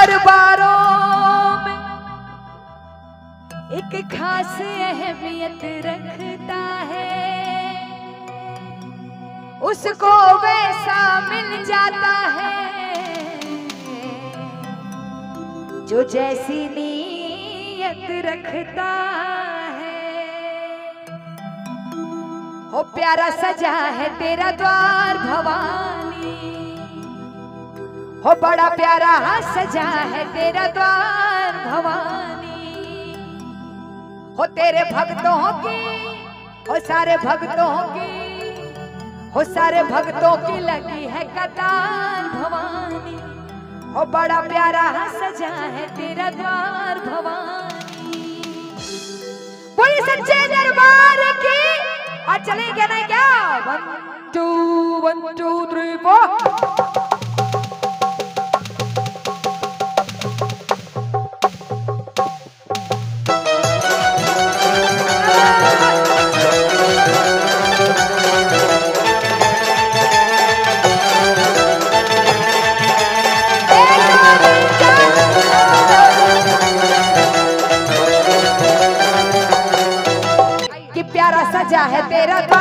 दरबारों में एक खास अहमियत रखता है, उसको वैसा मिल जाता है जो जैसी नीयत रखता है। हो प्यारा सजा है तेरा द्वार भवानी, हो बड़ा प्यारा सजा है तेरा द्वार भवानी। हो तेरे भक्तों की, हो सारे भक्तों की, हो सारे भक्तों की लगी है कतार भवानी। हो बड़ा प्यारा सजा है तेरा द्वार भवानी। बोली सच्चे दरबार की। और चलेंगे ना क्या? 1 2 1 2 3 4। कि प्यारा सजा है तेरा